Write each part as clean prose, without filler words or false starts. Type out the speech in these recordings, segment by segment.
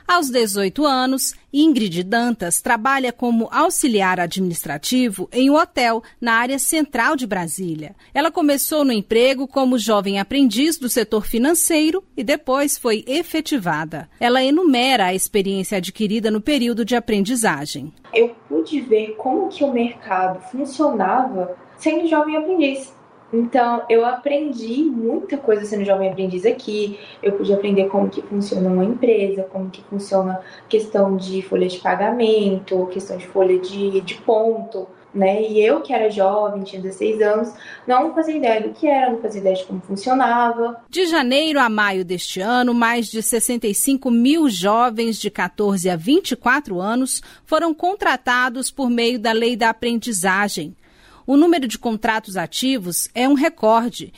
Aos 18 anos, Ingrid Dantas trabalha como auxiliar administrativo em um hotel na área central de Brasília. Ela começou no emprego como jovem aprendiz do setor financeiro e depois foi efetivada. Ela enumera a experiência adquirida no período de aprendizagem. Eu pude ver como que o mercado funcionava sendo jovem aprendiz. Então, eu aprendi muita coisa sendo jovem aprendiz aqui. Eu pude aprender como que funciona uma empresa, como que funciona questão de folha de pagamento, questão de folha de ponto, né? E eu, que era jovem, tinha 16 anos, não fazia ideia do que era, não fazia ideia de como funcionava. De janeiro a maio deste ano, mais de 65 mil jovens de 14 a 24 anos foram contratados por meio da Lei da Aprendizagem. O número de contratos ativos é um recorde,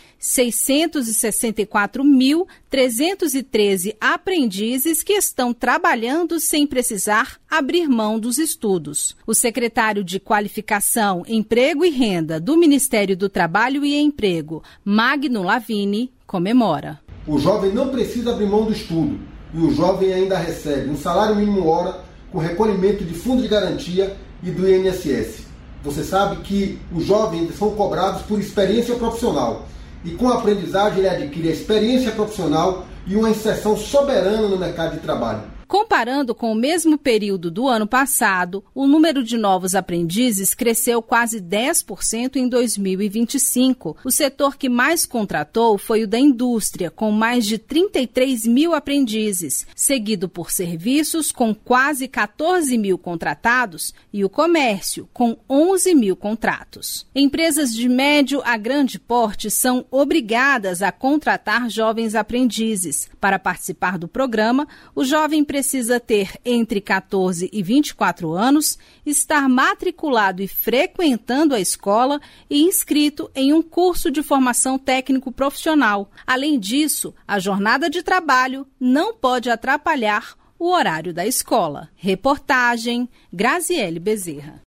664.313 aprendizes que estão trabalhando sem precisar abrir mão dos estudos. O secretário de Qualificação, Emprego e Renda do Ministério do Trabalho e Emprego, Magno Lavini, comemora. O jovem não precisa abrir mão do estudo e o jovem ainda recebe um salário mínimo hora com recolhimento de fundo de garantia e do INSS. Você sabe que os jovens são cobrados por experiência profissional e com a aprendizagem ele adquire a experiência profissional e uma inserção soberana no mercado de trabalho. Comparando com o mesmo período do ano passado, o número de novos aprendizes cresceu quase 10% em 2025. O setor que mais contratou foi o da indústria, com mais de 33 mil aprendizes, seguido por serviços, com quase 14 mil contratados, e o comércio, com 11 mil contratos. Empresas de médio a grande porte são obrigadas a contratar jovens aprendizes. Para participar do programa, o jovem precisa ter entre 14 e 24 anos, estar matriculado e frequentando a escola e inscrito em um curso de formação técnico-profissional. Além disso, a jornada de trabalho não pode atrapalhar o horário da escola. Reportagem Graziele Bezerra.